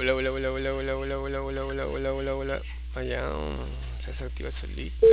Hola, hola, hola, hola, hola, hola, hola, hola, hola, hola, hola, hola. Allá, se desactiva solito.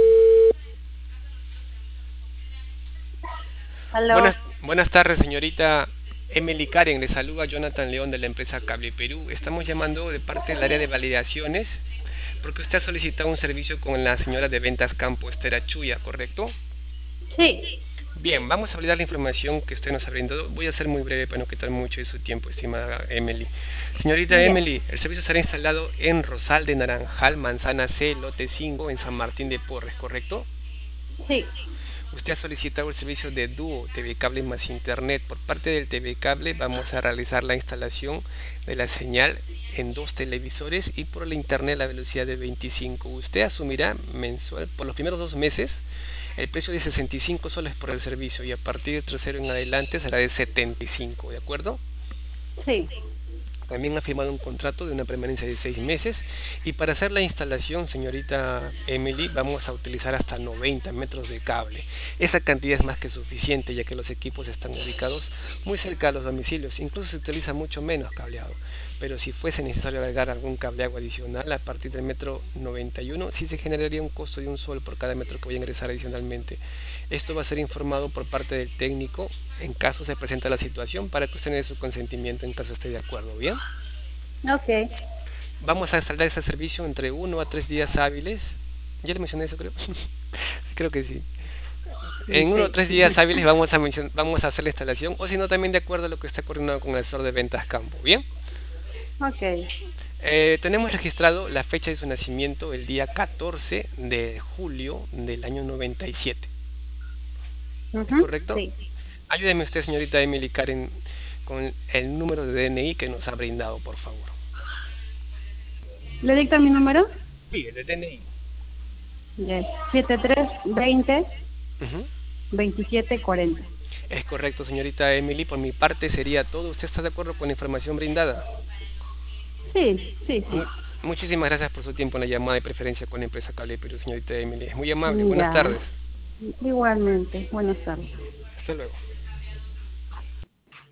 Aló. Buenas tardes, señorita Emily Karen. Le saluda Jonathan León de la empresa Cable Perú. Estamos llamando de parte del área de validaciones porque usted ha solicitado un servicio con la señora de ventas Campo, Estera Chuya, ¿correcto? Sí, Bien, vamos a validar la información que usted nos ha brindado. Voy a ser muy breve para no quitar mucho de su tiempo, estimada Emily. Señorita ya. Emily, el servicio será instalado en Rosal de Naranjal, Manzana C, lote 5, en San Martín de Porres, ¿correcto? Sí, Usted ha solicitado el servicio de Dúo TV Cable más Internet. Por parte del TV Cable vamos a realizar la instalación de la señal en dos televisores y por la Internet a la velocidad de 25. Usted asumirá mensual por los primeros 2 meses el precio de 65 soles por el servicio y a partir del tercero en adelante será de 75, ¿de acuerdo? sí. También ha firmado un contrato de una permanencia de 6 meses y para hacer la instalación, señorita Emily, vamos a utilizar hasta 90 metros de cable. Esa cantidad es más que suficiente ya que los equipos están ubicados muy cerca de los domicilios, incluso se utiliza mucho menos cableado. Pero si fuese necesario agregar algún cableado adicional a partir del metro 91, sí se generaría un costo de un sol por cada metro que voy a ingresar adicionalmente. Esto va a ser informado por parte del técnico en caso se presente la situación para que usted dé su consentimiento en caso esté de acuerdo. Bien, Ok. vamos a instalar este servicio entre 1 a 3 días hábiles. Ya le mencioné eso, creo. Creo que sí. En uno o Sí. 3 días hábiles vamos a hacer la instalación, o si no, también de acuerdo a lo que está coordinado con el asesor de ventas campo. Bien, Ok. tenemos registrado la fecha de su nacimiento el día 14 de julio del año 97. ¿Es Ujú, correcto? sí. Ayúdeme usted, señorita Emily Karen, con el número de DNI que nos ha brindado, por favor. ¿Le dicto mi número? Sí, el de DNI. Ya es 7320 Ujú. 2740. Es correcto, señorita Emily. Por mi parte sería todo. ¿Usted está de acuerdo con la información brindada? Sí, sí, Mu- sí. Muchísimas gracias por su tiempo en la llamada de preferencia con la empresa Cable Perú, señorita Emily. Es muy amable. Buenas Ya. tardes. Igualmente. Buenas tardes. Hasta luego.